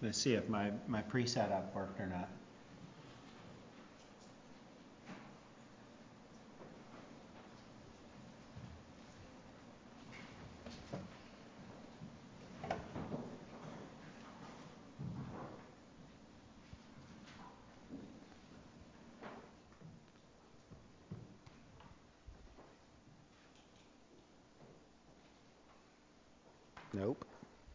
Let's see if my pre-setup worked or not. Nope.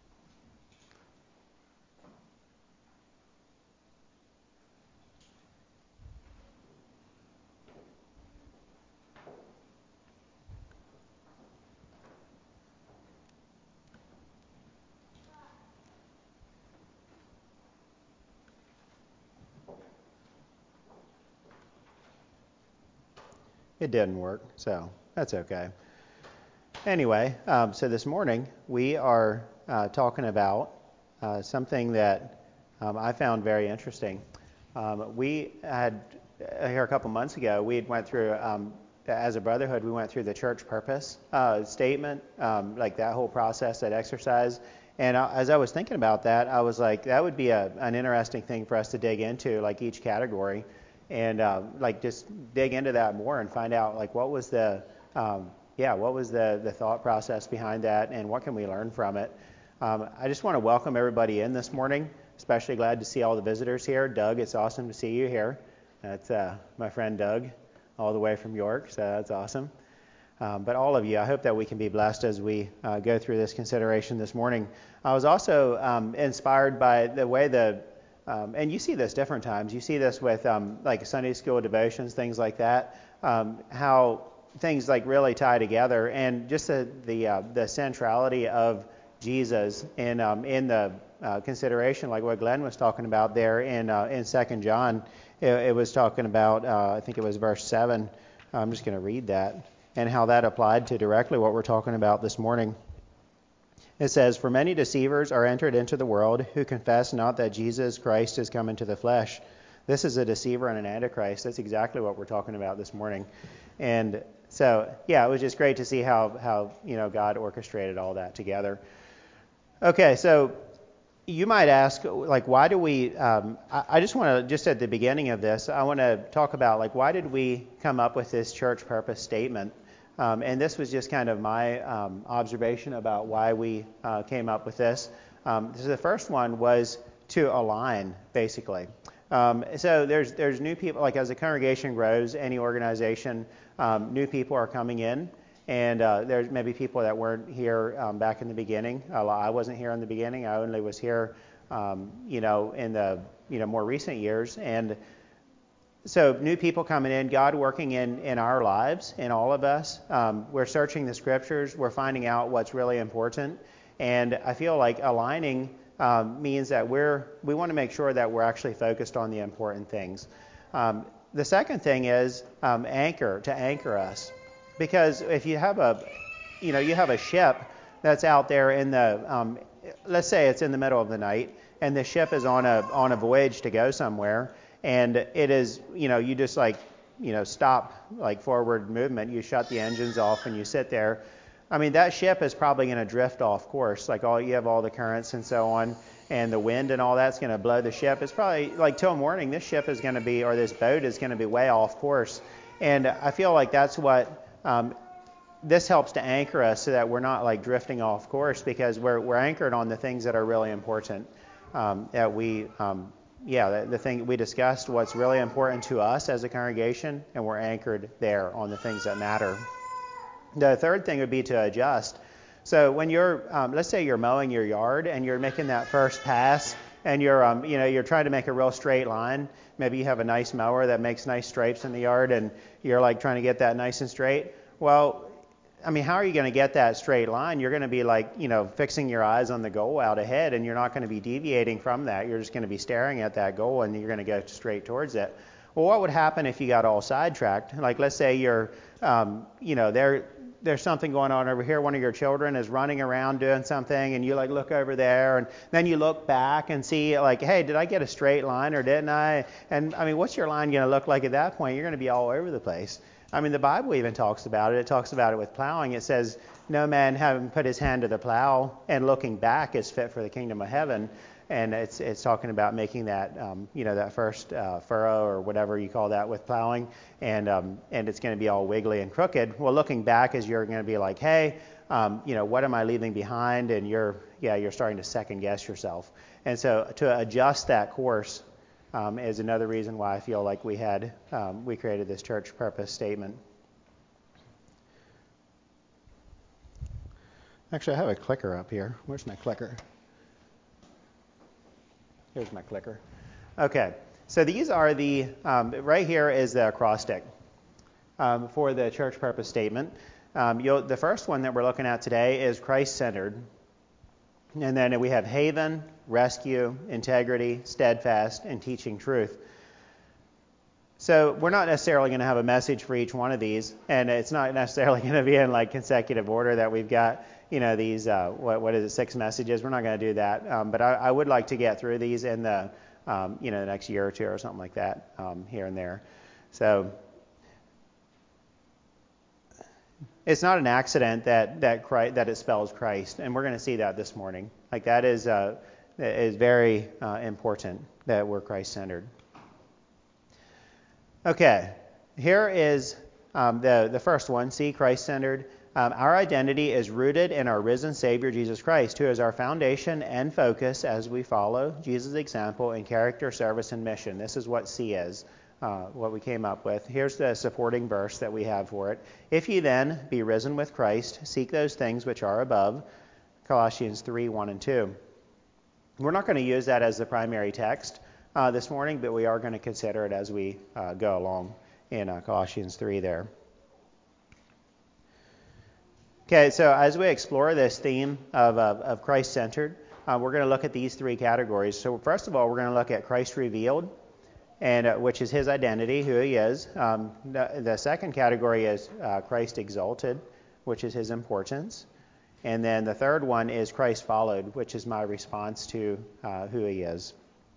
It didn't work, so that's okay. Anyway, so this morning we are talking about something that I found very interesting. We had, here a couple months ago, we went through, as a brotherhood, we went through the church purpose statement, like that whole process, that exercise. And as I was thinking about that, I was like, that would be an interesting thing for us to dig into, like each category. And like just dig into that more and find out like what was the thought process behind that and what can we learn from it. I just want to welcome everybody in this morning. Especially glad to see all the visitors here. Doug, it's awesome to see you here. That's my friend Doug, all the way from York, so that's awesome. But all of you, I hope that we can be blessed as we go through this consideration this morning. I was also inspired by the way and you see this different times. You see this with like Sunday school devotions, things like that, how things like really tie together, and just the centrality of Jesus in the consideration, like what Glenn was talking about there in 2 John. It was talking about, I think it was verse 7. I'm just going to read that, and how that applied to directly what we're talking about this morning. It says, "For many deceivers are entered into the world, who confess not that Jesus Christ is come into the flesh." This is a deceiver and an antichrist. That's exactly what we're talking about this morning. And so, yeah, it was just great to see how God orchestrated all that together. Okay, so you might ask, like, why do we, I just want to, just at the beginning of this, I want to talk about, like, why did we come up with this church purpose statement? And this was just kind of my observation about why we came up with this. So the first one was to align, basically. So there's new people, like as the congregation grows, any organization, new people are coming in. And there's maybe people that weren't here back in the beginning. I wasn't here in the beginning. I only was here, in the more recent years. And so new people coming in, God working in our lives, in all of us. We're searching the scriptures. We're finding out what's really important. And I feel like aligning means that we want to make sure that we're actually focused on the important things. The second thing is to anchor us. Because if you have a ship that's out there in the, let's say it's in the middle of the night, and the ship is on a voyage to go somewhere, and it is, you just stop like forward movement, you shut the engines off and you sit there. I mean, that ship is probably going to drift off course, like you have all the currents and so on, and the wind and all that's going to blow the ship. It's probably like till morning, this ship is going to be, or this boat is going to be way off course. And I feel like that's what this helps to anchor us so that we're not like drifting off course, because we're anchored on the things that are really important. The thing we discussed, what's really important to us as a congregation, and we're anchored there on the things that matter. The third thing would be to adjust. So when you're, let's say you're mowing your yard and you're making that first pass, and you're trying to make a real straight line. Maybe you have a nice mower that makes nice stripes in the yard, and you're like trying to get that nice and straight. Well, I mean, how are you going to get that straight line? You're going to be like, fixing your eyes on the goal out ahead, and you're not going to be deviating from that. You're just going to be staring at that goal, and you're going to go straight towards it. Well, what would happen if you got all sidetracked? Like, let's say you're, there's something going on over here. One of your children is running around doing something, and you like look over there, and then you look back and see like, hey, did I get a straight line or didn't I? And I mean, what's your line going to look like at that point? You're going to be all over the place. I mean, the Bible even talks about it. It talks about it with plowing. It says, no man having put his hand to the plow and looking back is fit for the kingdom of heaven. and it's talking about making that that first furrow or whatever you call that with plowing, and it's going to be all wiggly and crooked. Well, looking back, is you're going to be like, hey, what am I leaving behind? And you're starting to second guess yourself. And so to adjust that course is another reason why I feel like we created this church purpose statement. Actually, I have a clicker up here. Where's my clicker? Here's my clicker. Okay, so these are right here is the acrostic for the church purpose statement. The first one that we're looking at today is Christ-centered. And then we have haven, rescue, integrity, steadfast, and teaching truth. So we're not necessarily going to have a message for each one of these, and it's not necessarily going to be in like consecutive order that we've got, these, what is it, 6 messages. We're not going to do that. But I would like to get through these in the next year or two or something like that, here and there. So it's not an accident that it spells Christ, and we're going to see that this morning. Like that is very important that we're Christ-centered. Okay, here is the first one. See, Christ-centered. Our identity is rooted in our risen Savior Jesus Christ, who is our foundation and focus as we follow Jesus' example in character, service, and mission. This is what C is. What we came up with. Here's the supporting verse that we have for it. If ye then be risen with Christ, seek those things which are above. Colossians 3, 1 and 2. We're not going to use that as the primary text this morning, but we are going to consider it as we go along in Colossians 3 there. Okay, so as we explore this theme of Christ-centered, we're going to look at these 3 categories. So first of all, we're going to look at Christ revealed, and which is his identity, who he is. The second category is Christ exalted, which is his importance. And then the third one is Christ followed, which is my response to who he is.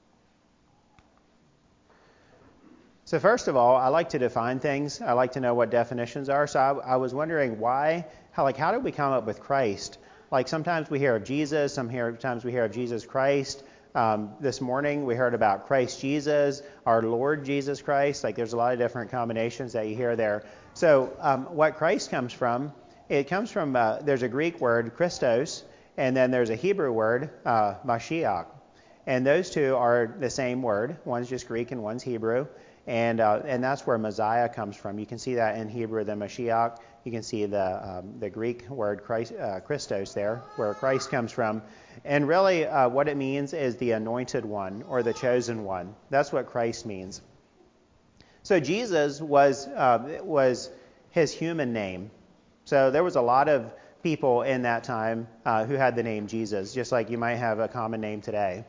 So first of all, I like to define things. I like to know what definitions are. So I was wondering how did we come up with Christ? Like sometimes we hear of Jesus, sometimes we hear of Jesus Christ. This morning we heard about Christ Jesus, our Lord Jesus Christ. Like there's a lot of different combinations that you hear there. So what Christ comes from, it comes from, there's a Greek word, Christos, and then there's a Hebrew word, Mashiach. And those two are the same word. One's just Greek and one's Hebrew. And that's where Messiah comes from. You can see that in Hebrew, the Mashiach. You can see the Greek word Christos there, where Christ comes from. And really what it means is the anointed one or the chosen one. That's what Christ means. So Jesus was his human name. So there was a lot of people in that time who had the name Jesus, just like you might have a common name today.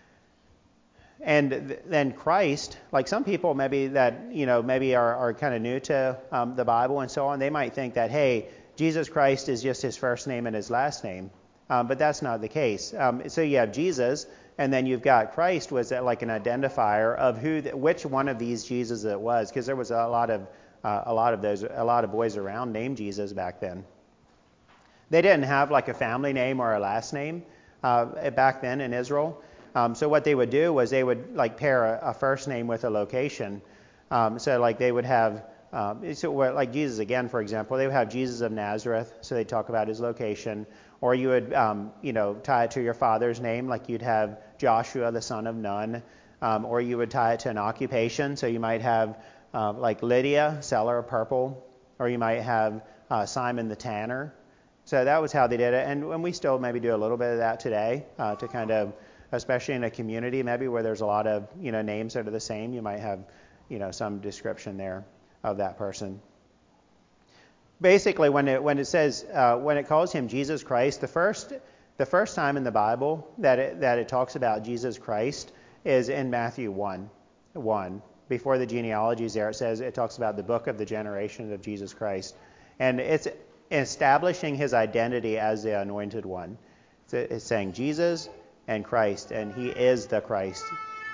And then Christ, like some people maybe are kind of new to the Bible and so on, they might think that, hey, Jesus Christ is just his first name and his last name. But that's not the case. So you have Jesus, and then you've got Christ was like an identifier of which one of these Jesus it was, because there was a lot of boys around named Jesus back then. They didn't have like a family name or a last name back then in Israel. So what they would do was they would like pair a first name with a location. So like they would have, like Jesus again, for example, they would have Jesus of Nazareth. So they talk about his location. Or you would, tie it to your father's name, like you'd have Joshua, the son of Nun. Or you would tie it to an occupation. So you might have like Lydia, seller of purple. Or you might have Simon the tanner. So that was how they did it. And we still maybe do a little bit of that today to kind of, especially in a community maybe where there's a lot of names that are the same, you might have some description there of that person. Basically, when it says when it calls him Jesus Christ, the first time in the Bible that it talks about Jesus Christ is in Matthew 1. Before the genealogies there, it talks about the book of the generation of Jesus Christ, and it's establishing his identity as the anointed one. It's saying Jesus and Christ, and he is the Christ.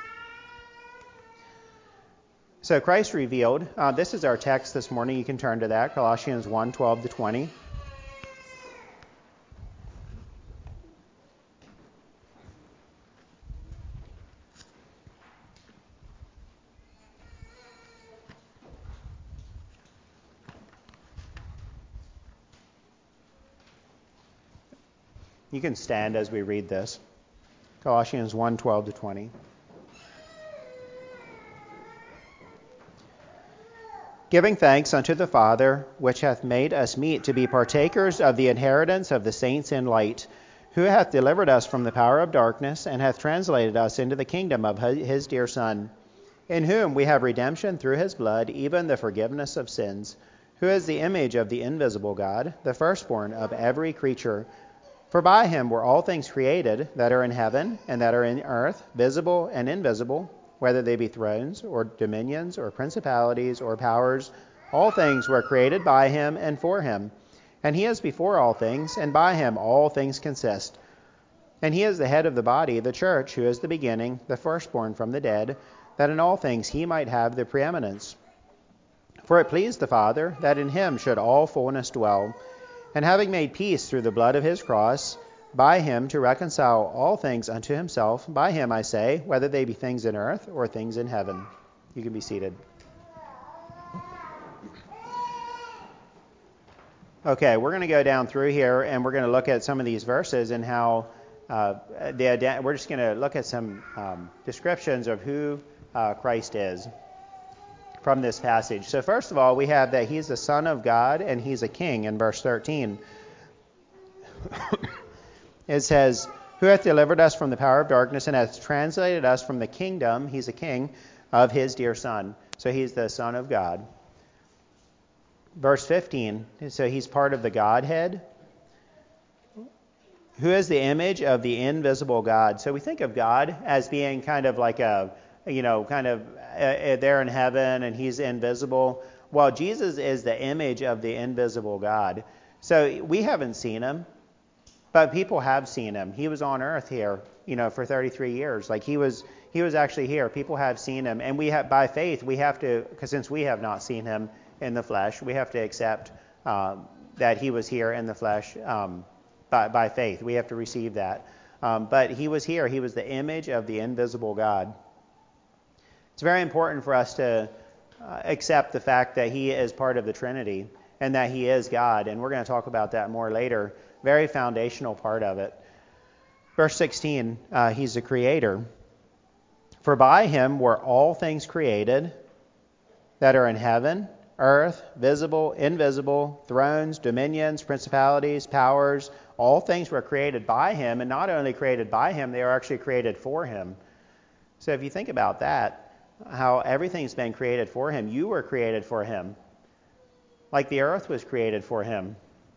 So Christ revealed. This is our text this morning. You can turn to that, Colossians 1, 12 to 20. You can stand as we read this. Colossians 1:12-20. Giving thanks unto the Father, which hath made us meet to be partakers of the inheritance of the saints in light, who hath delivered us from the power of darkness, and hath translated us into the kingdom of his dear Son, in whom we have redemption through his blood, even the forgiveness of sins, who is the image of the invisible God, the firstborn of every creature. For by him were all things created, that are in heaven and that are in earth, visible and invisible, whether they be thrones or dominions or principalities or powers. All things were created by him and for him. And he is before all things, and by him all things consist. And he is the head of the body, the church, who is the beginning, the firstborn from the dead, that in all things he might have the preeminence. For it pleased the Father that in him should all fullness dwell, and having made peace through the blood of his cross, by him to reconcile all things unto himself. By him, I say, whether they be things in earth or things in heaven. You can be seated. Okay, we're going to go down through here, and we're going to look at some of these verses and how we're just going to look at some descriptions of who Christ is from this passage. So first of all, we have that he's the Son of God and he's a king in verse 13. It says, who hath delivered us from the power of darkness and hath translated us from the kingdom, he's a king, of his dear Son. So he's the Son of God. Verse 15, so he's part of the Godhead. Who is the image of the invisible God? So we think of God as being kind of like there in heaven, and he's invisible. Well, Jesus is the image of the invisible God. So we haven't seen him, but people have seen him. He was on earth here, for 33 years. Like he was actually here. People have seen him, and we have, by faith, we have to, because since we have not seen him in the flesh, we have to accept that he was here in the flesh by faith. We have to receive that. But he was here. He was the image of the invisible God. It's very important for us to accept the fact that he is part of the Trinity and that he is God, and we're going to talk about that more later. Very foundational part of it. Verse 16, he's the creator. For by him were all things created that are in heaven, earth, visible, invisible, thrones, dominions, principalities, powers. All things were created by him, and not only created by him, they are actually created for him. So if you think about that, how everything's been created for him. You were created for him. Like the earth was created for him.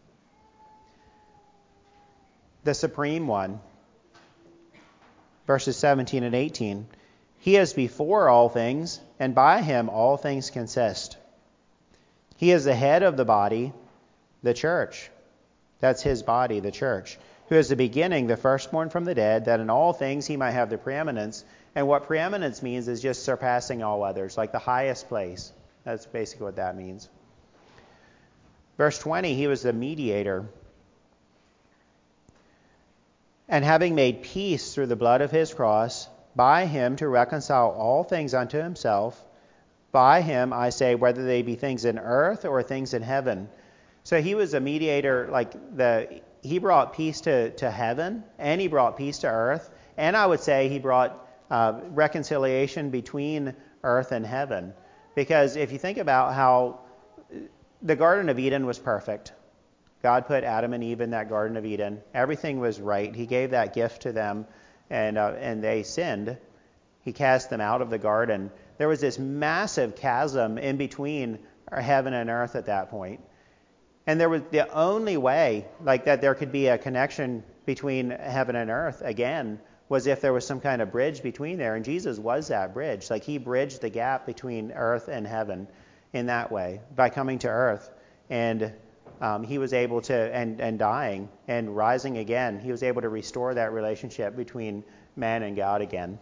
The Supreme One. Verses 17 and 18. He is before all things, and by him all things consist. He is the head of the body, the church. That's his body, the church. Who is the beginning, the firstborn from the dead, that in all things he might have the preeminence. And what preeminence means is just surpassing all others, like the highest place. That's basically what that means. Verse 20, he was the mediator. And having made peace through the blood of his cross, by him to reconcile all things unto himself. By him, I say, whether they be things in earth or things in heaven. So he was a mediator, he brought peace to heaven, and he brought peace to earth. And I would say he brought reconciliation between earth and heaven. Because if you think about how the Garden of Eden was perfect. God put Adam and Eve in that Garden of Eden. Everything was right. He gave that gift to them, and they sinned. He cast them out of the garden. There was this massive chasm in between heaven and earth at that point. And there was the only way that there could be a connection between heaven and earth again was if there was some kind of bridge between there. And Jesus was that bridge. He bridged the gap between earth and heaven in that way by coming to earth. And he was able to, and dying and rising again, he was able to restore that relationship between man and God again.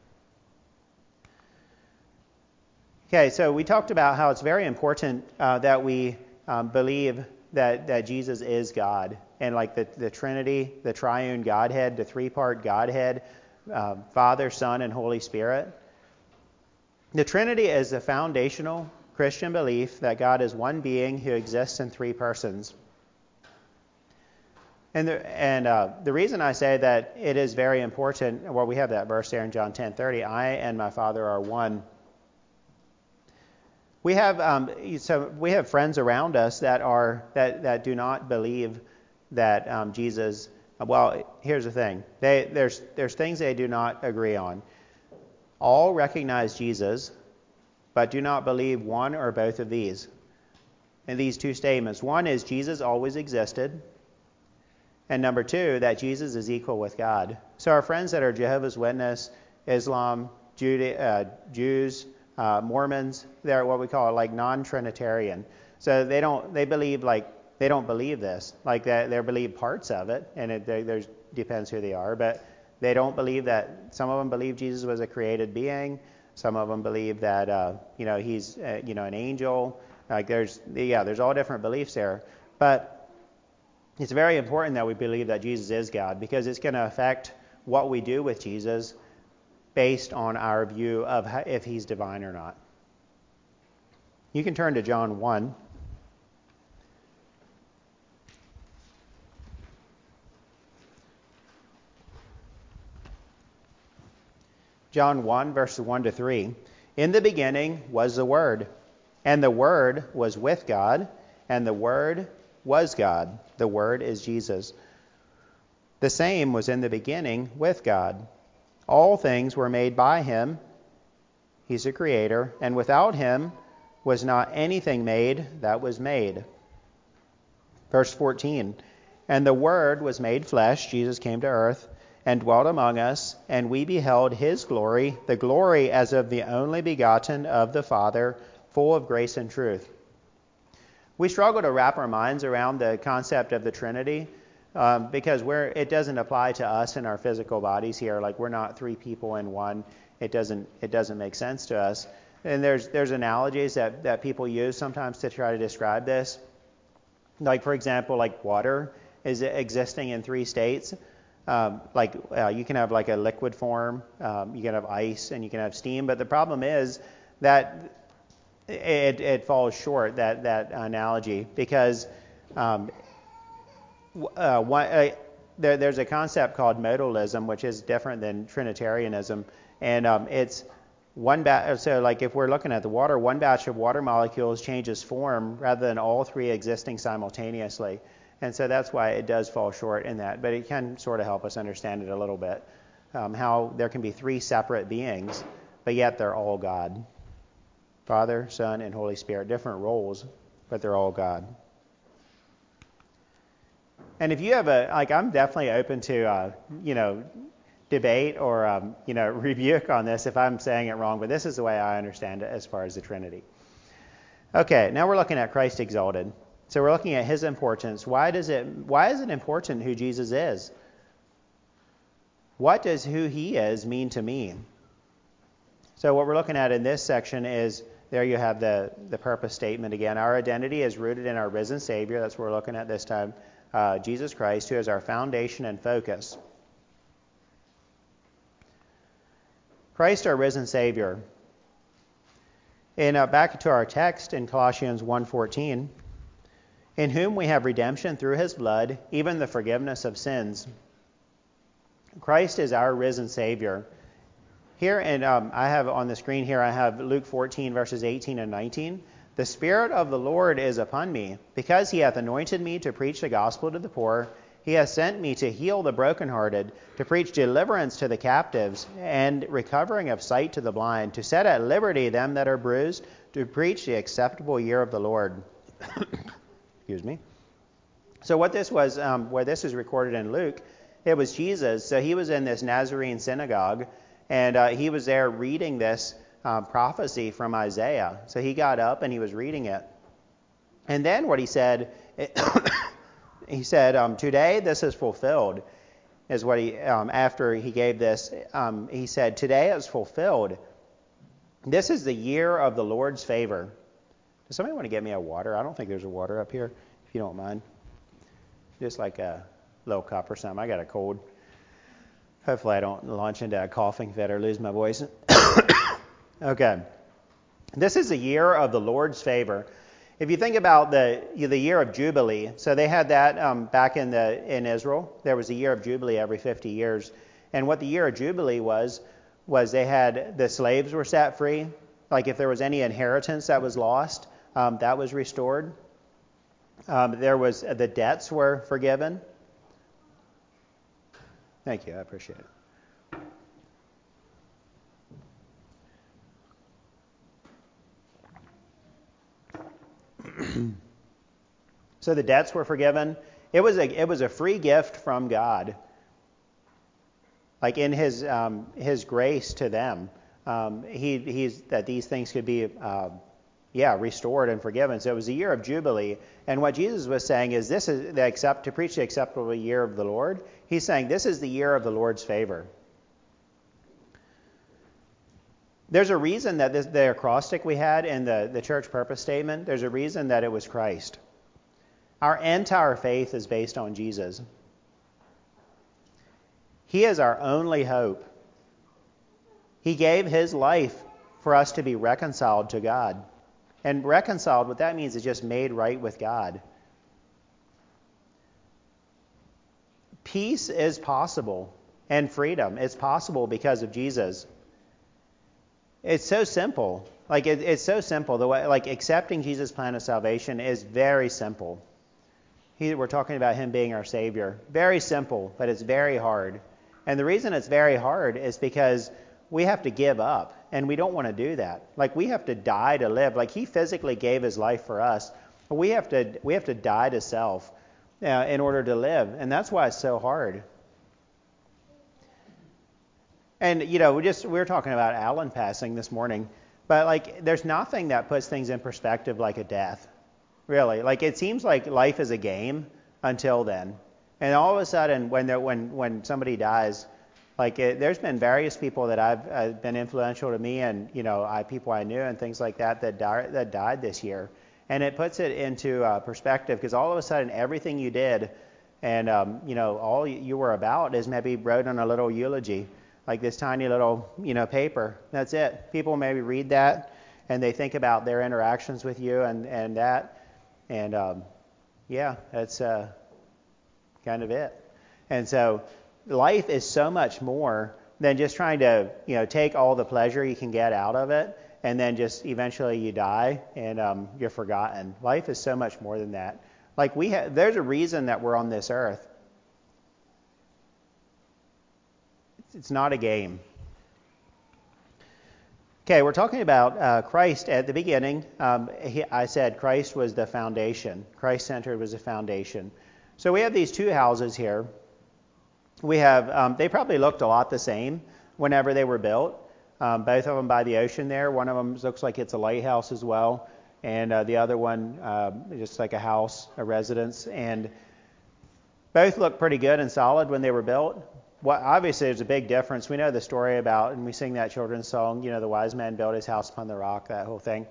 Okay, so we talked about how it's very important that we believe that Jesus is God. And the Trinity, the triune Godhead, the three-part Godhead, Father, Son, and Holy Spirit. The Trinity is the foundational Christian belief that God is one being who exists in three persons. The reason I say that it is very important, well, we have that verse there in John 10:30, I and my Father are one. We have friends around us that do not believe that Jesus. Well, here's the thing. There's things they do not agree on. All recognize Jesus, but do not believe one or both of these. In these two statements, one is Jesus always existed, and number two, that Jesus is equal with God. So our friends that are Jehovah's Witness, Islam, Jews, Mormons, they're what we call like non-Trinitarian. So they don't believe this. Like they believe parts of it, and it depends who they are. But they don't believe that. Some of them believe Jesus was a created being. Some of them believe that he's an angel. Like there's all different beliefs there. But it's very important that we believe that Jesus is God, because it's going to affect what we do with Jesus based on our view of if he's divine or not. You can turn to John 1. John 1, verses 1 to 3. In the beginning was the Word, and the Word was with God, and the Word was God. The Word is Jesus. The same was in the beginning with God. All things were made by him. He's the creator. And without him was not anything made that was made. Verse 14. And the Word was made flesh. Jesus came to earth and dwelt among us, and we beheld his glory, the glory as of the only begotten of the Father, full of grace and truth. We struggle to wrap our minds around the concept of the Trinity because it doesn't apply to us in our physical bodies here. Like we're not three people in one. It doesn't make sense to us. And there's analogies that people use sometimes to try to describe this. Like for example, like water is existing in three states. You can have like a liquid form, you can have ice, and you can have steam. But the problem is that it falls short, that analogy, because there's a concept called modalism, which is different than Trinitarianism, and it's one batch. So like if we're looking at the water, one batch of water molecules changes form rather than all three existing simultaneously. And so that's why it does fall short in that. But it can sort of help us understand it a little bit, how there can be three separate beings, but yet they're all God. Father, Son, and Holy Spirit. Different roles, but they're all God. And if you have I'm definitely open to, debate or, rebuke on this if I'm saying it wrong, but this is the way I understand it as far as the Trinity. Okay, now we're looking at Christ exalted. So we're looking at his importance. Why is it important who Jesus is? What does who he is mean to me? So what we're looking at in this section is, there you have the purpose statement again. Our identity is rooted in our risen Savior. That's what we're looking at this time. Jesus Christ, who is our foundation and focus. Christ, our risen Savior. And back to our text in Colossians 1:14. In whom we have redemption through his blood, even the forgiveness of sins. Christ is our risen Savior. Here, and I have on the screen here, I have Luke 14, verses 18 and 19. The Spirit of the Lord is upon me, because he hath anointed me to preach the gospel to the poor. He hath sent me to heal the brokenhearted, to preach deliverance to the captives, and recovering of sight to the blind, to set at liberty them that are bruised, to preach the acceptable year of the Lord. Excuse me. So what this was, where this is recorded in Luke, it was Jesus. So he was in this Nazarene synagogue, and he was there reading this prophecy from Isaiah. So he got up and he was reading it. And then what he said, he said, today this is fulfilled, is what he, after he gave this, he said, today is fulfilled. This is the year of the Lord's favor. Does somebody want to get me a water? I don't think there's a water up here, if you don't mind. Just like a little cup or something. I got a cold. Hopefully I don't launch into a coughing fit or lose my voice. Okay. This is the year of the Lord's favor. If you think about the year of Jubilee, so they had that back in Israel. There was a year of Jubilee every 50 years. And what the year of Jubilee was they had the slaves were set free. Like if there was any inheritance that was lost, that was restored. There was the debts were forgiven. Thank you, I appreciate it. So the debts were forgiven. It was a free gift from God, like in His grace to them. He's that these things could be restored and forgiven. So it was a year of Jubilee. And what Jesus was saying is this is to preach the acceptable year of the Lord. He's saying this is the year of the Lord's favor. There's a reason that the acrostic we had in the church purpose statement, there's a reason that it was Christ. Our entire faith is based on Jesus. He is our only hope. He gave His life for us to be reconciled to God. And reconciled, what that means is just made right with God. Peace is possible, and freedom is possible because of Jesus. It's so simple. Like it's so simple. The way, like accepting Jesus' plan of salvation is very simple. We're talking about Him being our Savior. Very simple, but it's very hard. And the reason it's very hard is because we have to give up, and we don't want to do that. Like we have to die to live. Like He physically gave His life for us, but we have to die to self in order to live, and that's why it's so hard. And we were talking about Alan passing this morning, but like there's nothing that puts things in perspective like a death. Really, like it seems like life is a game until then, and all of a sudden when somebody dies, like there's been various people that I've been influential to me, and people I knew and things like that died this year, and it puts it into perspective because all of a sudden everything you did, and all you were about is maybe wrote on a little eulogy, like this tiny little paper. That's it. People maybe read that and they think about their interactions with you and that. And that's kind of it. And so life is so much more than just trying to take all the pleasure you can get out of it, and then just eventually you die and you're forgotten. Life is so much more than that. Like there's a reason that we're on this earth. It's not a game. Okay, we're talking about Christ at the beginning. I said Christ was the foundation. Christ-centered was the foundation. So we have these two houses here. We have, they probably looked a lot the same whenever they were built. Both of them by the ocean there. One of them looks like it's a lighthouse as well. And the other one, just like a house, a residence. And both look pretty good and solid when they were built. Well, obviously, there's a big difference. We know the story about, and we sing that children's song, the wise man built his house upon the rock, that whole thing.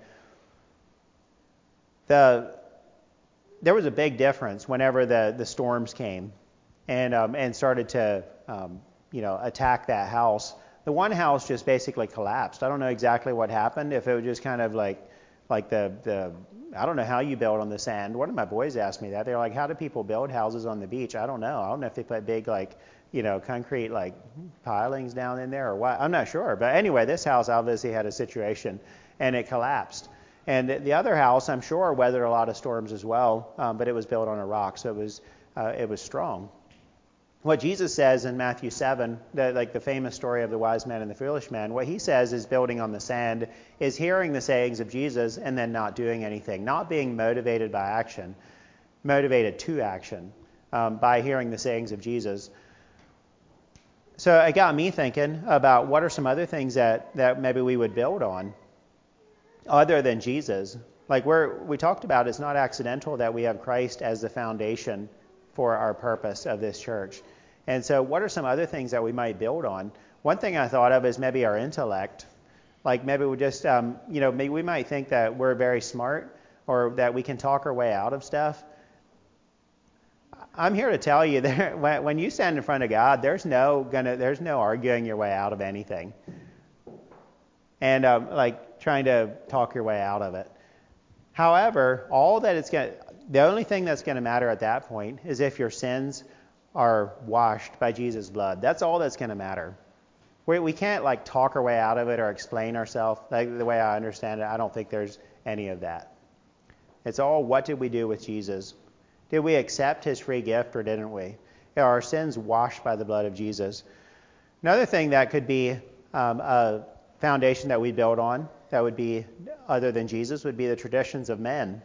There was a big difference whenever the storms came and started to, attack that house. The one house just basically collapsed. I don't know exactly what happened, if it was just kind of like the I don't know how you build on the sand. One of my boys asked me that. They're like, how do people build houses on the beach? I don't know. I don't know if they put big, concrete, pilings down in there or what. I'm not sure. But anyway, this house obviously had a situation, and it collapsed. And the other house, I'm sure, weathered a lot of storms as well, but it was built on a rock, so it was strong. What Jesus says in Matthew 7, the famous story of the wise man and the foolish man, what he says is building on the sand, is hearing the sayings of Jesus and then not doing anything, not being motivated by action, motivated to action by hearing the sayings of Jesus. So it got me thinking about what are some other things that maybe we would build on other than Jesus. Like we talked about, it's not accidental that we have Christ as the foundation for our purpose of this church. And so what are some other things that we might build on? One thing I thought of is maybe our intellect. Like maybe we just, maybe we might think that we're very smart or that we can talk our way out of stuff. I'm here to tell you that when you stand in front of God, there's no arguing your way out of anything. And trying to talk your way out of it. However, the only thing that's going to matter at that point is if your sins are washed by Jesus' blood. That's all that's going to matter. We can't like talk our way out of it or explain ourselves. Like the way I understand it, I don't think there's any of that. It's all, what did we do with Jesus? Did we accept his free gift or didn't we? Are our sins washed by the blood of Jesus? Another thing that could be a foundation that we build on that would be other than Jesus would be the traditions of men.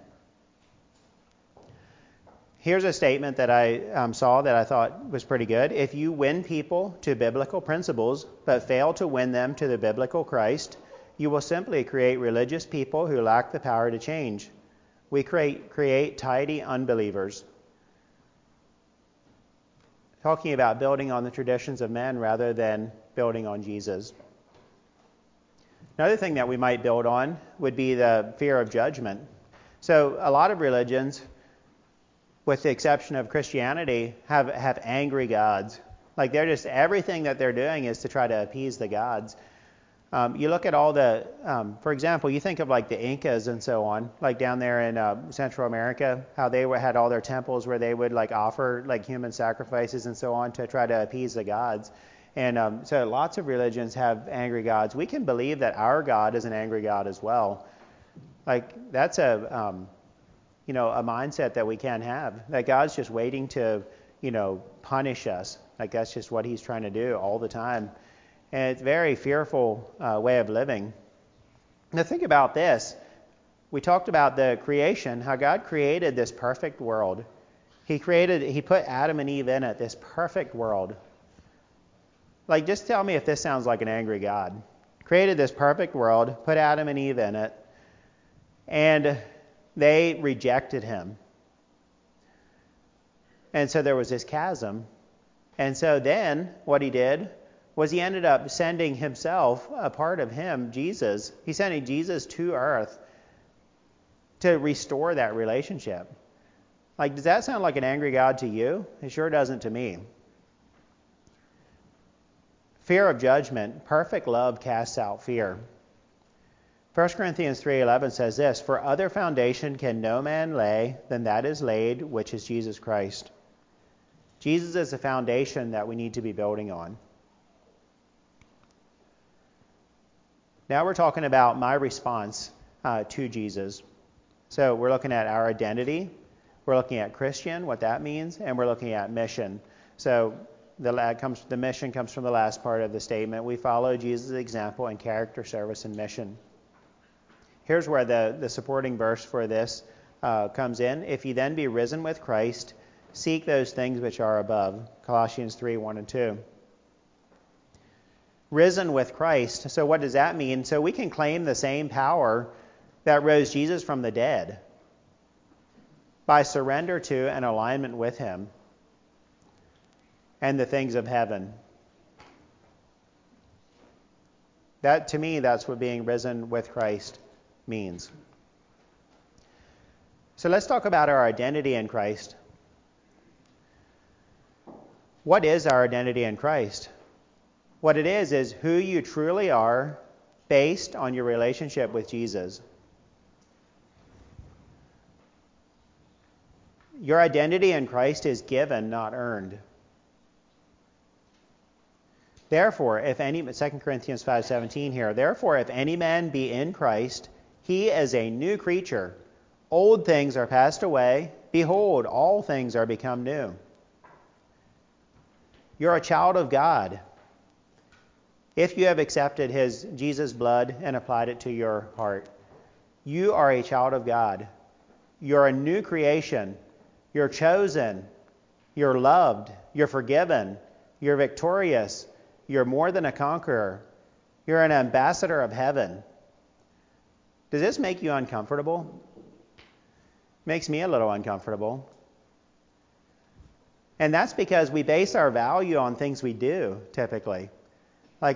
Here's a statement that I saw that I thought was pretty good. If you win people to biblical principles but fail to win them to the biblical Christ, you will simply create religious people who lack the power to change. We create tidy unbelievers. Talking about building on the traditions of men rather than building on Jesus. Another thing that we might build on would be the fear of judgment. So a lot of religions, with the exception of Christianity, have angry gods. Like they're just, everything that they're doing is to try to appease the gods. You look at all the, for example, you think of like the Incas and so on, like down there in Central America, how they had all their temples where they would like offer like human sacrifices and so on to try to appease the gods. And so lots of religions have angry gods. We can believe that our God is an angry God as well. Like that's a mindset that we can have, that God's just waiting to, punish us. Like that's just what he's trying to do all the time. And it's a very fearful way of living. Now think about this. We talked about the creation, how God created this perfect world. He put Adam and Eve in it, this perfect world. Like, just tell me if this sounds like an angry God. Created this perfect world, put Adam and Eve in it, and they rejected him. And so there was this chasm. And so then what he did was he ended up sending himself, a part of him, Jesus. He's sending Jesus to earth to restore that relationship. Like, does that sound like an angry God to you? It sure doesn't to me. Fear of judgment. Perfect love casts out fear. 1 Corinthians 3:11 says this, "For other foundation can no man lay than that is laid, which is Jesus Christ." Jesus is the foundation that we need to be building on. Now we're talking about my response to Jesus. So we're looking at our identity, we're looking at Christian, what that means, and we're looking at mission. So the mission comes from the last part of the statement. We follow Jesus' example in character, service, and mission. Here's where the supporting verse for this comes in. "If ye then be risen with Christ, seek those things which are above." Colossians 3:1 and 2. Risen with Christ. So what does that mean? So we can claim the same power that rose Jesus from the dead by surrender to and alignment with him and the things of heaven. That, to me, that's what being risen with Christ means. So let's talk about our identity in Christ. What is our identity in Christ? What it is who you truly are based on your relationship with Jesus. Your identity in Christ is given, not earned. Therefore, if any, 2 Corinthians 5:17 here, "Therefore, if any man be in Christ, he is a new creature. Old things are passed away. Behold, all things are become new." You're a child of God. If you have accepted Jesus' blood and applied it to your heart, you are a child of God. You're a new creation. You're chosen. You're loved. You're forgiven. You're victorious. You're more than a conqueror. You're an ambassador of heaven. Does this make you uncomfortable? Makes me a little uncomfortable. And that's because we base our value on things we do, typically. We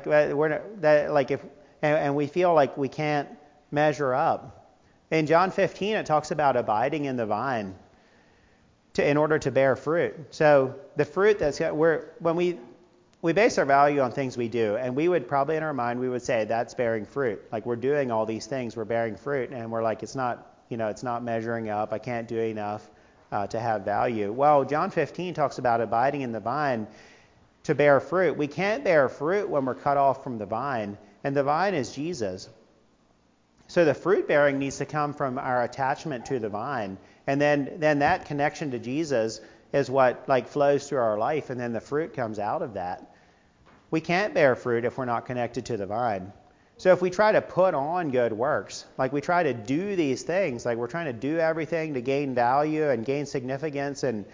feel like we can't measure up. In John 15, it talks about abiding in the vine in order to bear fruit. So the fruit when we base our value on things we do, and we would probably in our mind we would say that's bearing fruit. Like we're doing all these things, we're bearing fruit, and we're like it's not it's not measuring up. I can't do enough to have value. Well, John 15 talks about abiding in the vine to bear fruit. We can't bear fruit when we're cut off from the vine, and the vine is Jesus. So the fruit bearing needs to come from our attachment to the vine, and then that connection to Jesus is what flows through our life, and then the fruit comes out of that. We can't bear fruit if we're not connected to the vine. So if we try to put on good works, we try to do these things, we're trying to do everything to gain value and gain significance, and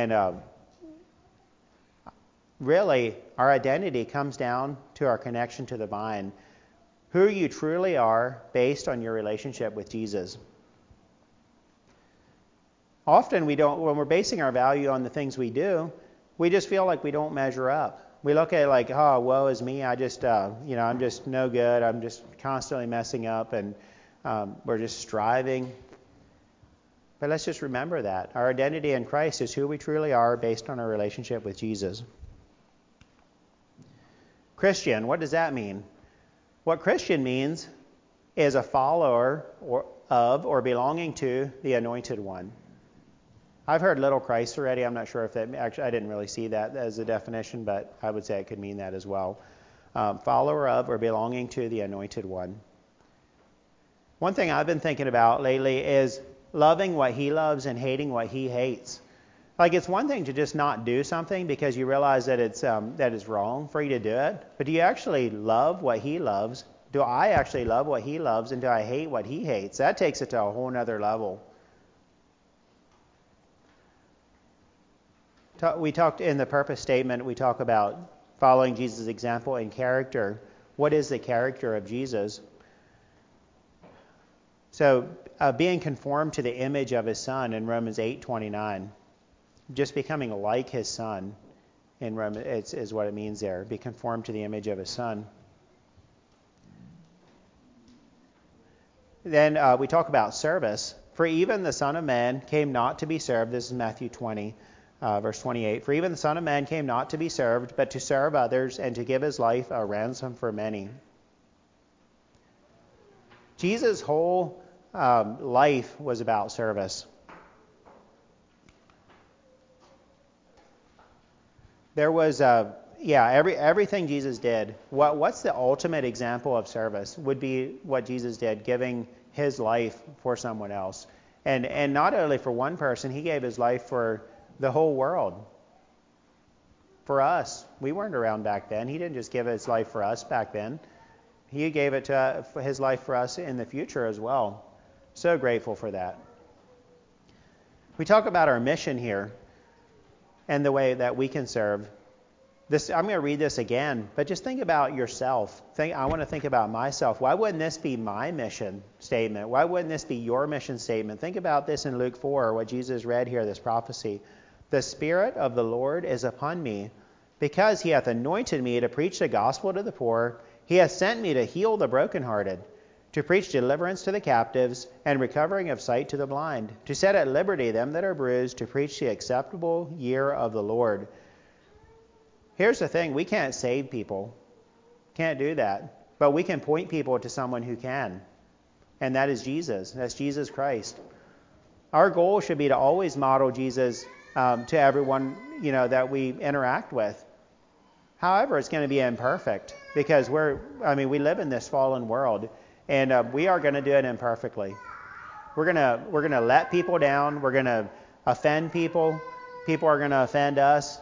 really our identity comes down to our connection to the vine. Who you truly are based on your relationship with Jesus. Often when we're basing our value on the things we do, we just feel like we don't measure up. We look at it oh, woe is me. I'm just no good. I'm just constantly messing up, and we're just striving. But let's just remember that our identity in Christ is who we truly are based on our relationship with Jesus. Christian, what does that mean? What Christian means is a follower of or belonging to the Anointed One. I've heard little Christ already. I'm not sure if that actually, I didn't really see that as a definition, but I would say it could mean that as well. Follower of or belonging to the Anointed One. One thing I've been thinking about lately is loving what He loves and hating what He hates. It's one thing to just not do something because you realize that it's wrong for you to do it. But do you actually love what He loves? Do I actually love what He loves, and do I hate what He hates? That takes it to a whole nother level. We talked in the purpose statement, we talk about following Jesus' example in character. What is the character of Jesus? So being conformed to the image of His Son in Romans 8:29. Just becoming like His Son in Romans is what it means there. Be conformed to the image of His Son. Then we talk about service. For even the Son of Man came not to be served. This is Matthew 20, verse 28. For even the Son of Man came not to be served, but to serve others and to give His life a ransom for many. Jesus' whole life was about service. There was everything Jesus did. What's the ultimate example of service? Would be what Jesus did, giving His life for someone else, and not only for one person. He gave His life for the whole world. For us, we weren't around back then. He didn't just give His life for us back then. He gave it for His life for us in the future as well. So grateful for that. We talk about our mission here and the way that we can serve. I'm going to read this again, but just think about yourself. I want to think about myself. Why wouldn't this be my mission statement? Why wouldn't this be your mission statement? Think about this in Luke 4, what Jesus read here, this prophecy. The Spirit of the Lord is upon me, because He hath anointed me to preach the gospel to the poor. He hath sent me to heal the brokenhearted, to preach deliverance to the captives, and recovering of sight to the blind, to set at liberty them that are bruised, to preach the acceptable year of the Lord. Here's the thing, we can't save people. Can't do that. But we can point people to someone who can. And that is Jesus. That's Jesus Christ. Our goal should be to always model Jesus to everyone, that we interact with. However, it's going to be imperfect because we live in this fallen world, and we are going to do it imperfectly. We're going to let people down. We're going to offend people. People are going to offend us.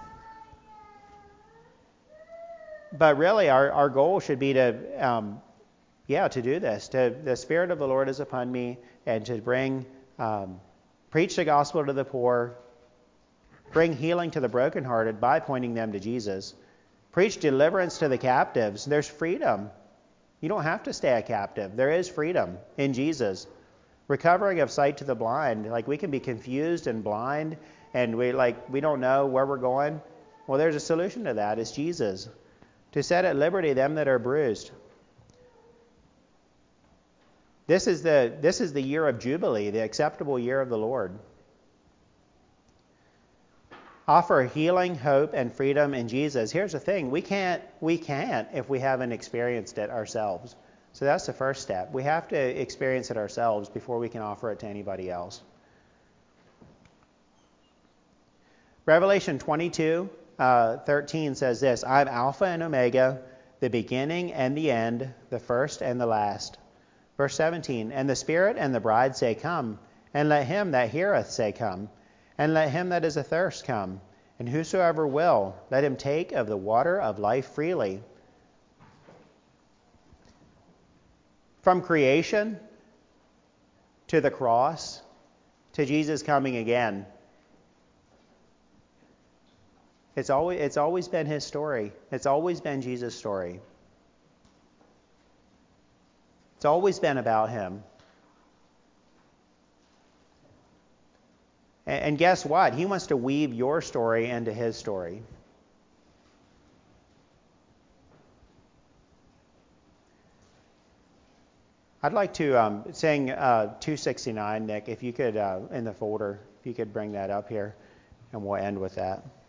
But really, our goal should be to do this. The Spirit of the Lord is upon me, and to preach the gospel to the poor, bring healing to the brokenhearted by pointing them to Jesus, preach deliverance to the captives. There's freedom. You don't have to stay a captive. There is freedom in Jesus. Recovering of sight to the blind. We can be confused and blind, and we don't know where we're going. Well, there's a solution to that. It's Jesus. To set at liberty them that are bruised. This is the year of Jubilee, the acceptable year of the Lord. Offer healing, hope, and freedom in Jesus. Here's the thing, we can't if we haven't experienced it ourselves. So that's the first step. We have to experience it ourselves before we can offer it to anybody else. Revelation 22:13 says this, I'm Alpha and Omega, the beginning and the end, the first and the last. Verse 17, and the Spirit and the bride say, come, and let him that heareth say, come, and let him that is athirst come, and whosoever will, let him take of the water of life freely. From creation to the cross to Jesus coming again, it's always been his story. It's always been Jesus' story. It's always been about him. And guess what? He wants to weave your story into his story. I'd like to sing 269, Nick, if you could, in the folder, if you could bring that up here, and we'll end with that.